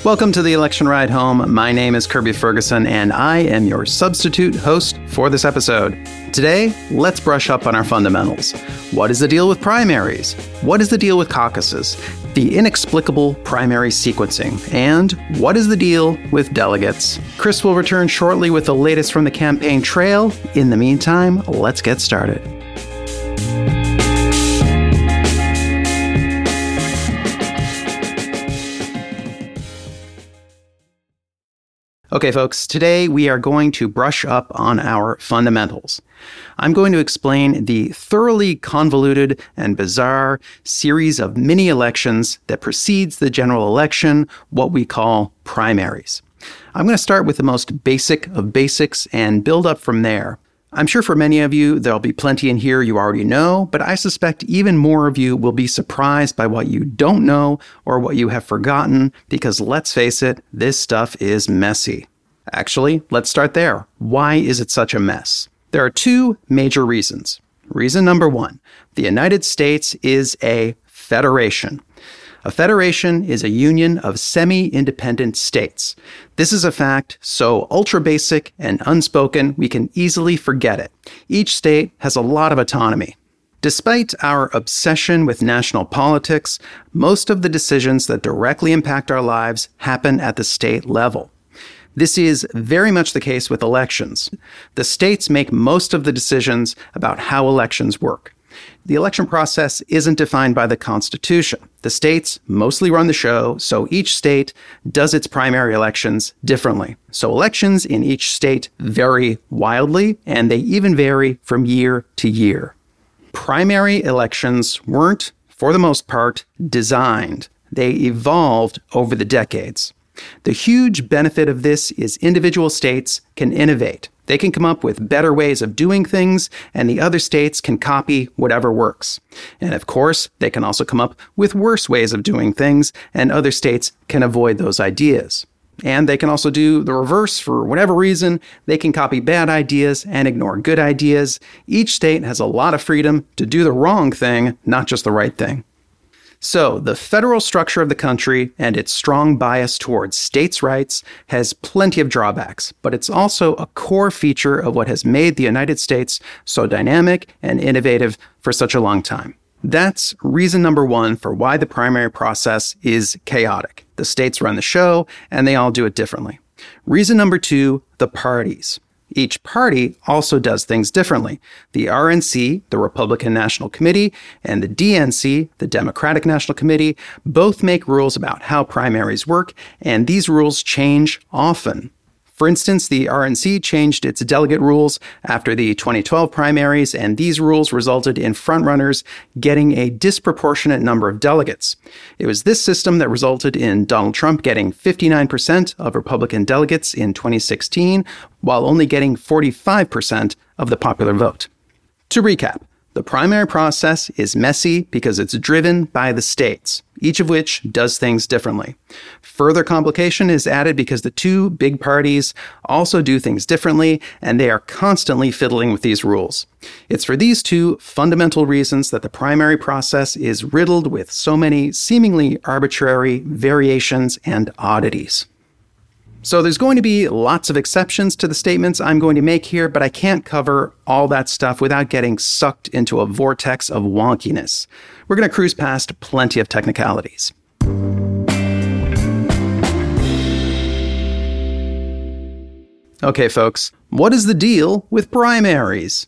Welcome to the Election Ride Home. My name is Kirby Ferguson, and I am your substitute host for this episode. Today, let's brush up on our fundamentals. What is the deal with primaries? What is the deal with caucuses? The inexplicable primary sequencing. And what is the deal with delegates? Chris will return shortly with the latest from the campaign trail. In the meantime, let's get started. Okay, folks, today we are going to brush up on our fundamentals. I'm going to explain the thoroughly convoluted and bizarre series of mini-elections that precedes the general election, what we call primaries. I'm going to start with the most basic of basics and build up from there. I'm sure for many of you, there'll be plenty in here you already know, but I suspect even more of you will be surprised by what you don't know or what you have forgotten, because let's face it, this stuff is messy. Actually, let's start there. Why is it such a mess? There are two major reasons. Reason number one, the United States is a federation. A federation is a union of semi-independent states. This is a fact so ultra-basic and unspoken we can easily forget it. Each state has a lot of autonomy. Despite our obsession with national politics, most of the decisions that directly impact our lives happen at the state level. This is very much the case with elections. The states make most of the decisions about how elections work. The election process isn't defined by the Constitution. The states mostly run the show, so each state does its primary elections differently. So elections in each state vary wildly, and they even vary from year to year. Primary elections weren't, for the most part, designed. They evolved over the decades. The huge benefit of this is individual states can innovate. They can come up with better ways of doing things, and the other states can copy whatever works. And of course, they can also come up with worse ways of doing things, and other states can avoid those ideas. And they can also do the reverse for whatever reason. They can copy bad ideas and ignore good ideas. Each state has a lot of freedom to do the wrong thing, not just the right thing. So, the federal structure of the country and its strong bias towards states' rights has plenty of drawbacks, but it's also a core feature of what has made the United States so dynamic and innovative for such a long time. That's reason number one for why the primary process is chaotic. The states run the show, and they all do it differently. Reason number two, the parties. Each party also does things differently. The RNC, the Republican National Committee, and the DNC, the Democratic National Committee, both make rules about how primaries work, and these rules change often. For instance, the RNC changed its delegate rules after the 2012 primaries, and these rules resulted in frontrunners getting a disproportionate number of delegates. It was this system that resulted in Donald Trump getting 59% of Republican delegates in 2016, while only getting 45% of the popular vote. To recap, the primary process is messy because it's driven by the states, each of which does things differently. Further complication is added because the two big parties also do things differently, and they are constantly fiddling with these rules. It's for these two fundamental reasons that the primary process is riddled with so many seemingly arbitrary variations and oddities. So there's going to be lots of exceptions to the statements I'm going to make here, but I can't cover all that stuff without getting sucked into a vortex of wonkiness. We're going to cruise past plenty of technicalities. Okay, folks, what is the deal with primaries?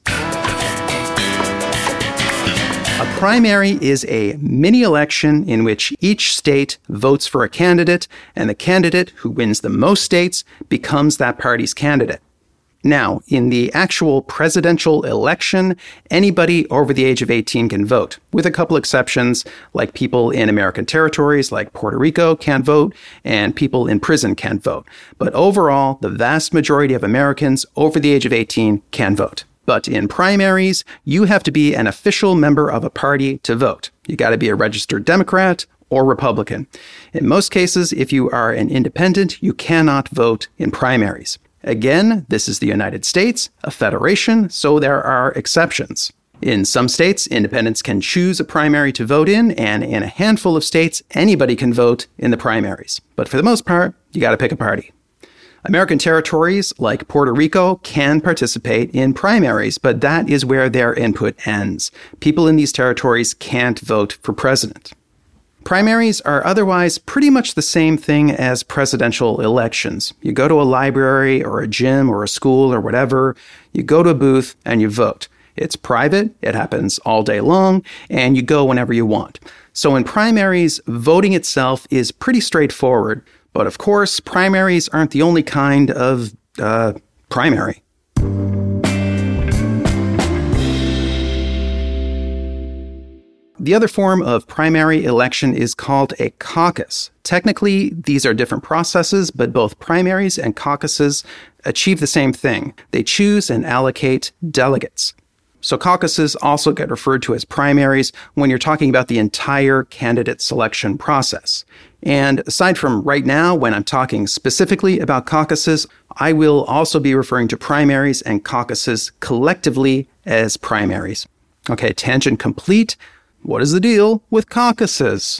A primary is a mini-election in which each state votes for a candidate, and the candidate who wins the most states becomes that party's candidate. Now, in the actual presidential election, anybody over the age of 18 can vote, with a couple exceptions, like people in American territories like Puerto Rico can't vote, and people in prison can't vote. But overall, the vast majority of Americans over the age of 18 can vote. But in primaries, you have to be an official member of a party to vote. You got to be a registered Democrat or Republican. In most cases, if you are an independent, you cannot vote in primaries. Again, this is the United States, a federation, so there are exceptions. In some states, independents can choose a primary to vote in, and in a handful of states, anybody can vote in the primaries. But for the most part, you got to pick a party. American territories like Puerto Rico can participate in primaries, but that is where their input ends. People in these territories can't vote for president. Primaries are otherwise pretty much the same thing as presidential elections. You go to a library or a gym or a school or whatever, you go to a booth and you vote. It's private, it happens all day long, and you go whenever you want. So in primaries, voting itself is pretty straightforward. But of course, primaries aren't the only kind of, primary. The other form of primary election is called a caucus. Technically, these are different processes, but both primaries and caucuses achieve the same thing. They choose and allocate delegates. So caucuses also get referred to as primaries when you're talking about the entire candidate selection process. And aside from right now, when I'm talking specifically about caucuses, I will also be referring to primaries and caucuses collectively as primaries. Okay, tangent complete. What is the deal with caucuses?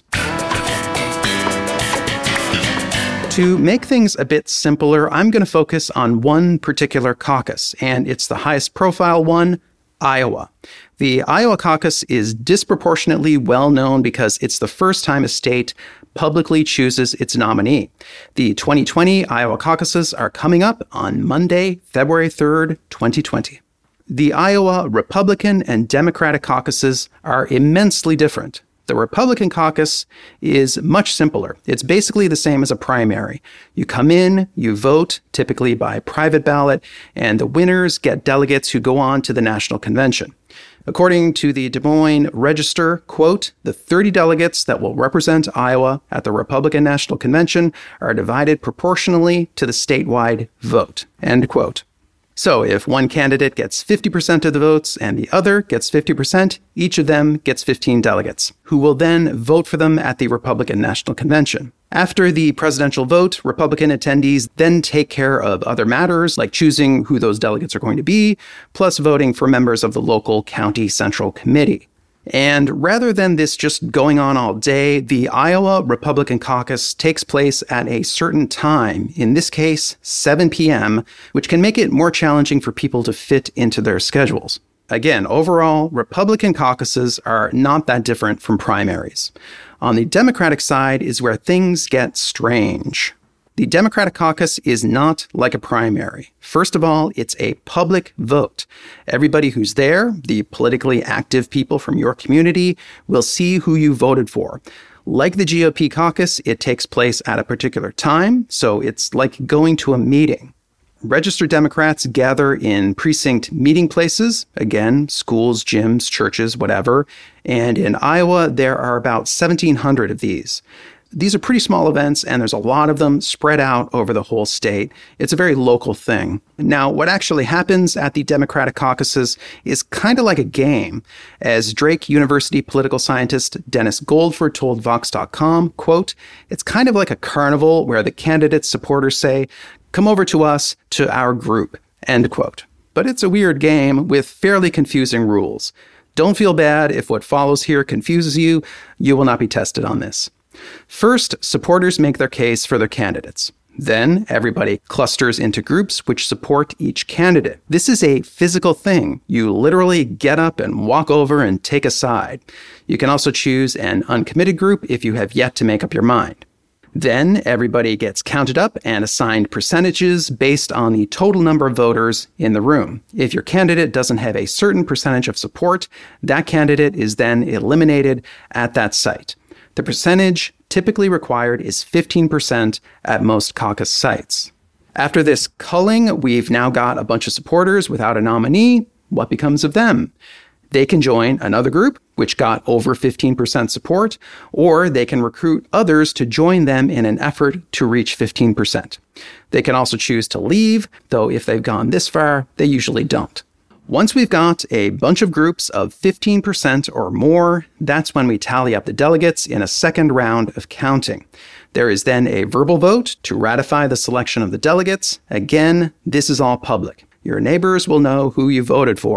To make things a bit simpler, I'm going to focus on one particular caucus, and it's the highest profile one, Iowa. The Iowa caucus is disproportionately well known because it's the first time a state publicly chooses its nominee. The 2020 Iowa caucuses are coming up on Monday, February 3rd, 2020. The Iowa Republican and Democratic caucuses are immensely different. The Republican caucus is much simpler. It's basically the same as a primary. You come in, you vote, typically by private ballot, and the winners get delegates who go on to the national convention. According to the Des Moines Register, quote, the 30 delegates that will represent Iowa at the Republican National Convention are divided proportionally to the statewide vote, end quote. So if one candidate gets 50% of the votes and the other gets 50%, each of them gets 15 delegates, who will then vote for them at the Republican National Convention. After the presidential vote, Republican attendees then take care of other matters like choosing who those delegates are going to be, plus voting for members of the local county central committee. And rather than this just going on all day, the Iowa Republican caucus takes place at a certain time, in this case, 7 p.m., which can make it more challenging for people to fit into their schedules. Again, overall, Republican caucuses are not that different from primaries. On the Democratic side is where things get strange. The Democratic caucus is not like a primary. First of all, it's a public vote. Everybody who's there, the politically active people from your community, will see who you voted for. Like the GOP caucus, it takes place at a particular time, so it's like going to a meeting. Registered Democrats gather in precinct meeting places, again, schools, gyms, churches, whatever, and in Iowa, there are about 1,700 of these. These are pretty small events, and there's a lot of them spread out over the whole state. It's a very local thing. Now, what actually happens at the Democratic caucuses is kind of like a game. As Drake University political scientist Dennis Goldford told Vox.com, quote, it's kind of like a carnival where the candidate's supporters say, come over to us, to our group, end quote. But it's a weird game with fairly confusing rules. Don't feel bad if what follows here confuses you. You will not be tested on this. First, supporters make their case for their candidates. Then, everybody clusters into groups which support each candidate. This is a physical thing. You literally get up and walk over and take a side. You can also choose an uncommitted group if you have yet to make up your mind. Then, everybody gets counted up and assigned percentages based on the total number of voters in the room. If your candidate doesn't have a certain percentage of support, that candidate is then eliminated at that site. The percentage typically required is 15% at most caucus sites. After this culling, we've now got a bunch of supporters without a nominee. What becomes of them? They can join another group, which got over 15% support, or they can recruit others to join them in an effort to reach 15%. They can also choose to leave, though if they've gone this far, they usually don't. Once we've got a bunch of groups of 15% or more, that's when we tally up the delegates in a second round of counting. There is then a verbal vote to ratify the selection of the delegates. Again, this is all public. Your neighbors will know who you voted for.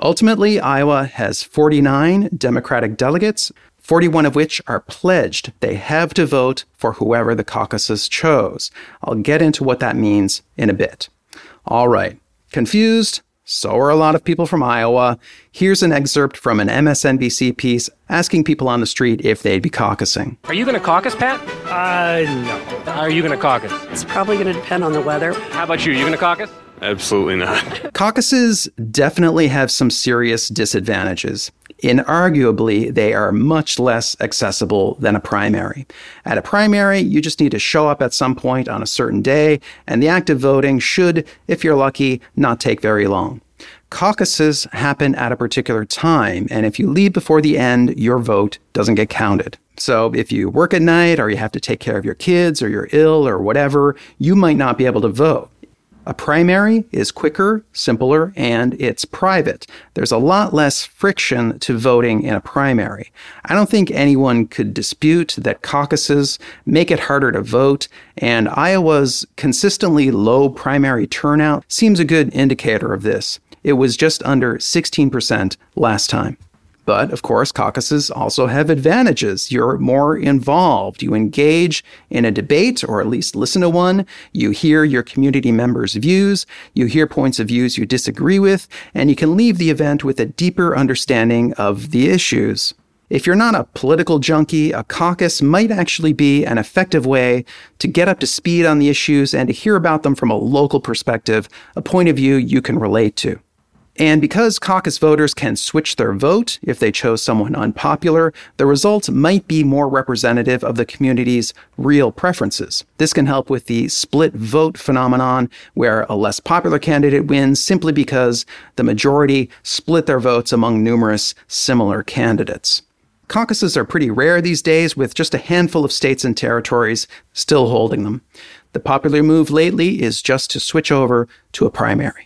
Ultimately, Iowa has 49 Democratic delegates, 41 of which are pledged. They have to vote for whoever the caucuses chose. I'll get into what that means in a bit. All right. Confused? So are a lot of people from Iowa. Here's an excerpt from an MSNBC piece asking people on the street if they'd be caucusing. Are you going to caucus, Pat? No. Are you going to caucus? It's probably going to depend on the weather. How about you? You going to caucus? Absolutely not. Caucuses definitely have some serious disadvantages. Inarguably, they are much less accessible than a primary. At a primary, you just need to show up at some point on a certain day, and the act of voting should, if you're lucky, not take very long. Caucuses happen at a particular time, and if you leave before the end, your vote doesn't get counted. So if you work at night, or you have to take care of your kids, or you're ill, or whatever, you might not be able to vote. A primary is quicker, simpler, and it's private. There's a lot less friction to voting in a primary. I don't think anyone could dispute that caucuses make it harder to vote, and Iowa's consistently low primary turnout seems a good indicator of this. It was just under 16% last time. But, of course, caucuses also have advantages. You're more involved. You engage in a debate, or at least listen to one. You hear your community members' views. You hear points of views you disagree with, and you can leave the event with a deeper understanding of the issues. If you're not a political junkie, a caucus might actually be an effective way to get up to speed on the issues and to hear about them from a local perspective, a point of view you can relate to. And because caucus voters can switch their vote if they chose someone unpopular, the results might be more representative of the community's real preferences. This can help with the split vote phenomenon, where a less popular candidate wins simply because the majority split their votes among numerous similar candidates. Caucuses are pretty rare these days, with just a handful of states and territories still holding them. The popular move lately is just to switch over to a primary.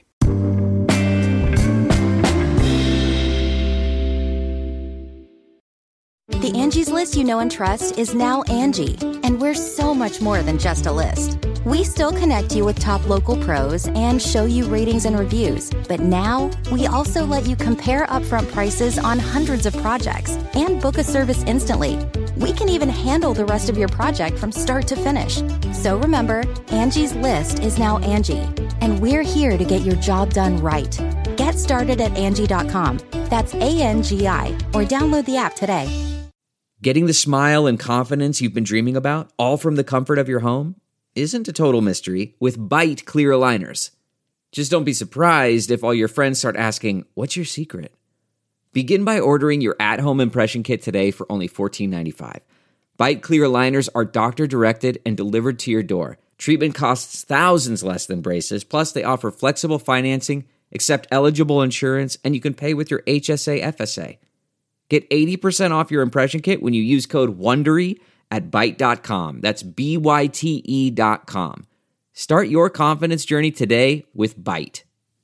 The Angie's List you know and trust is now Angie, and we're so much more than just a list. We still connect you with top local pros and show you ratings and reviews, but now we also let you compare upfront prices on hundreds of projects and book a service instantly. We can even handle the rest of your project from start to finish. So remember, Angie's List is now Angie, and we're here to get your job done right. Get started at Angie.com. That's ANGI, or download the app today. Getting the smile and confidence you've been dreaming about, all from the comfort of your home, isn't a total mystery with Byte clear aligners. Just don't be surprised if all your friends start asking, "What's your secret?" Begin by ordering your at-home impression kit today for only $14.95. Byte clear aligners are doctor-directed and delivered to your door. Treatment costs thousands less than braces, plus they offer flexible financing, accept eligible insurance, and you can pay with your HSA FSA. Get 80% off your impression kit when you use code WONDERY at Byte.com. That's BYTE.com. Start your confidence journey today with Byte.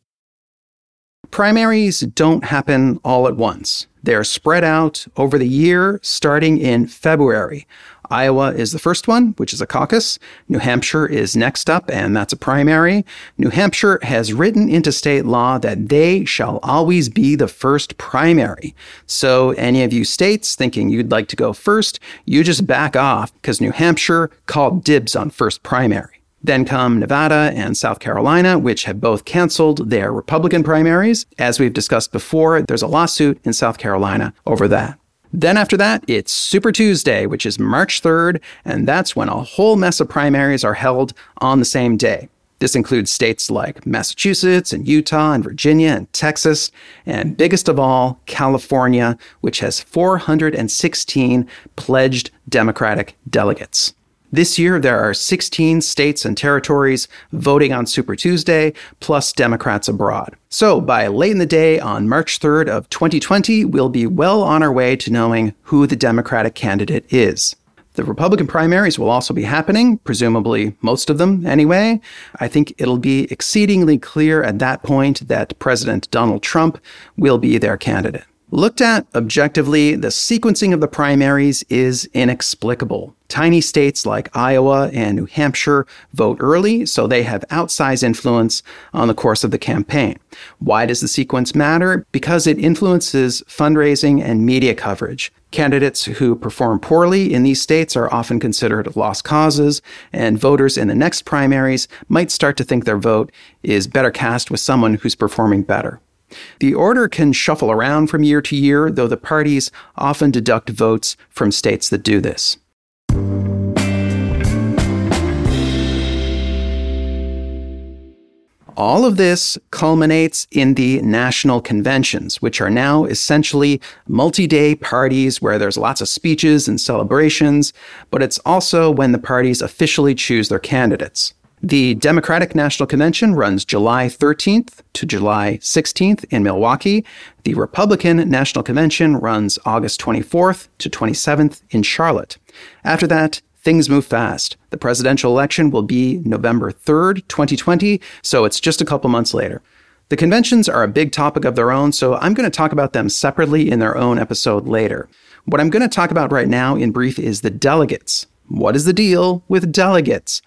Primaries don't happen all at once. They're spread out over the year, starting in February. Iowa is the first one, which is a caucus. New Hampshire is next up, and that's a primary. New Hampshire has written into state law that they shall always be the first primary. So any of you states thinking you'd like to go first, you just back off, because New Hampshire called dibs on first primary. Then come Nevada and South Carolina, which have both canceled their Republican primaries. As we've discussed before, there's a lawsuit in South Carolina over that. Then after that, it's Super Tuesday, which is March 3rd, and that's when a whole mess of primaries are held on the same day. This includes states like Massachusetts and Utah and Virginia and Texas, and biggest of all, California, which has 416 pledged Democratic delegates. This year, there are 16 states and territories voting on Super Tuesday, plus Democrats abroad. So by late in the day on March 3rd of 2020, we'll be well on our way to knowing who the Democratic candidate is. The Republican primaries will also be happening, presumably most of them anyway. I think it'll be exceedingly clear at that point that President Donald Trump will be their candidate. Looked at objectively, the sequencing of the primaries is inexplicable. Tiny states like Iowa and New Hampshire vote early, so they have outsized influence on the course of the campaign. Why does the sequence matter? Because it influences fundraising and media coverage. Candidates who perform poorly in these states are often considered lost causes, and voters in the next primaries might start to think their vote is better cast with someone who's performing better. The order can shuffle around from year to year, though the parties often deduct votes from states that do this. All of this culminates in the national conventions, which are now essentially multi-day parties where there's lots of speeches and celebrations, but it's also when the parties officially choose their candidates. The Democratic National Convention runs July 13th to July 16th in Milwaukee. The Republican National Convention runs August 24th to 27th in Charlotte. After that, things move fast. The presidential election will be November 3rd, 2020, so it's just a couple months later. The conventions are a big topic of their own, so I'm going to talk about them separately in their own episode later. What I'm going to talk about right now in brief is the delegates. What is the deal with delegates?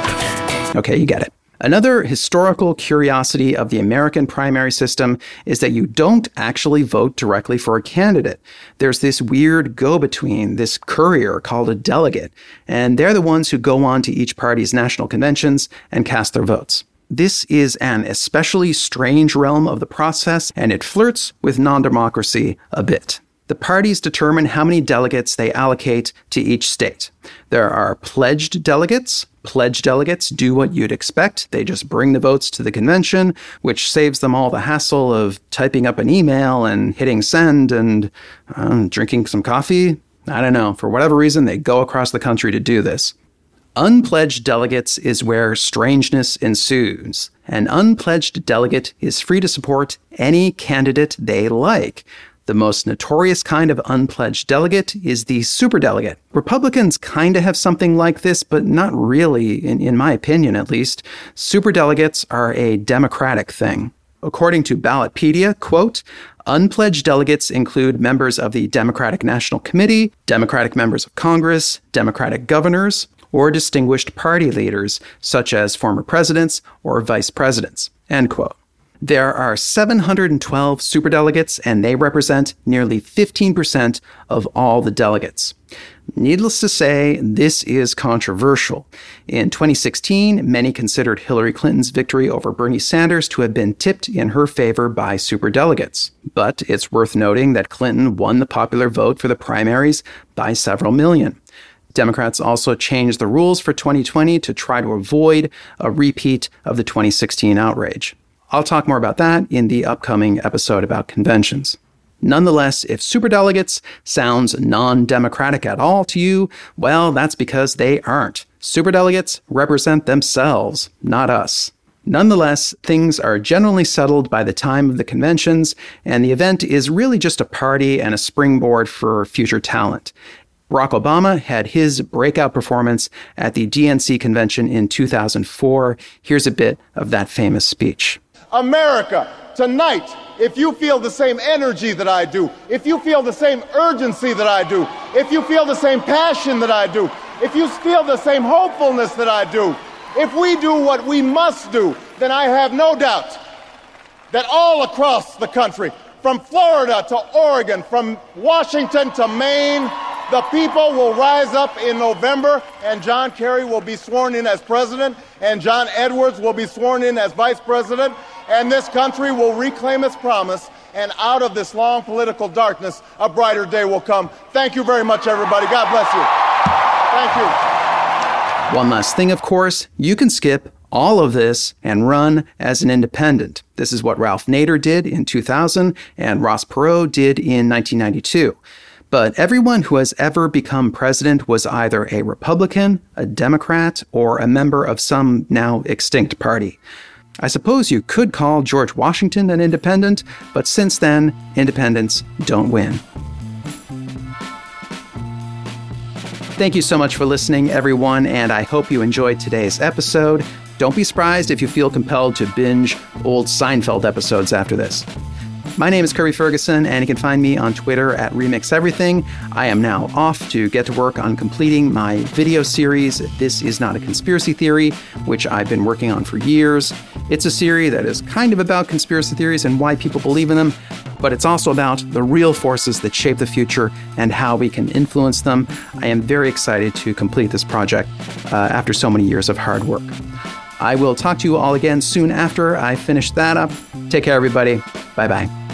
Okay, you get it. Another historical curiosity of the American primary system is that you don't actually vote directly for a candidate. There's this weird go-between, this courier called a delegate, and they're the ones who go on to each party's national conventions and cast their votes. This is an especially strange realm of the process, and it flirts with non-democracy a bit. The parties determine how many delegates they allocate to each state. There are pledged delegates. Pledged delegates do what you'd expect. They just bring the votes to the convention, which saves them all the hassle of typing up an email and hitting send and drinking some coffee. I don't know. For whatever reason, they go across the country to do this. Unpledged delegates is where strangeness ensues. An unpledged delegate is free to support any candidate they like. The most notorious kind of unpledged delegate is the superdelegate. Republicans kind of have something like this, but not really, in my opinion at least. Superdelegates are a Democratic thing. According to Ballotpedia, quote, unpledged delegates include members of the Democratic National Committee, Democratic members of Congress, Democratic governors, or distinguished party leaders, such as former presidents or vice presidents, end quote. There are 712 superdelegates, and they represent nearly 15% of all the delegates. Needless to say, this is controversial. In 2016, many considered Hillary Clinton's victory over Bernie Sanders to have been tipped in her favor by superdelegates. But it's worth noting that Clinton won the popular vote for the primaries by several million. Democrats also changed the rules for 2020 to try to avoid a repeat of the 2016 outrage. I'll talk more about that in the upcoming episode about conventions. Nonetheless, if superdelegates sounds non-democratic at all to you, well, that's because they aren't. Superdelegates represent themselves, not us. Nonetheless, things are generally settled by the time of the conventions, and the event is really just a party and a springboard for future talent. Barack Obama had his breakout performance at the DNC convention in 2004. Here's a bit of that famous speech. America, tonight, if you feel the same energy that I do, if you feel the same urgency that I do, if you feel the same passion that I do, if you feel the same hopefulness that I do, if we do what we must do, then I have no doubt that all across the country, from Florida to Oregon, from Washington to Maine, the people will rise up in November, and John Kerry will be sworn in as president, and John Edwards will be sworn in as vice president, and this country will reclaim its promise, and out of this long political darkness, a brighter day will come. Thank you very much, everybody. God bless you. Thank you. One last thing, of course, you can skip all of this and run as an independent. This is what Ralph Nader did in 2000 and Ross Perot did in 1992. But everyone who has ever become president was either a Republican, a Democrat, or a member of some now extinct party. I suppose you could call George Washington an independent, but since then, independents don't win. Thank you so much for listening, everyone, and I hope you enjoyed today's episode. Don't be surprised if you feel compelled to binge old Seinfeld episodes after this. My name is Kirby Ferguson, and you can find me on Twitter at Remix Everything. I am now off to get to work on completing my video series, This Is Not a Conspiracy Theory, which I've been working on for years. It's a series that is kind of about conspiracy theories and why people believe in them, but it's also about the real forces that shape the future and how we can influence them. I am very excited to complete this project after so many years of hard work. I will talk to you all again soon after I finish that up. Take care, everybody. Bye-bye.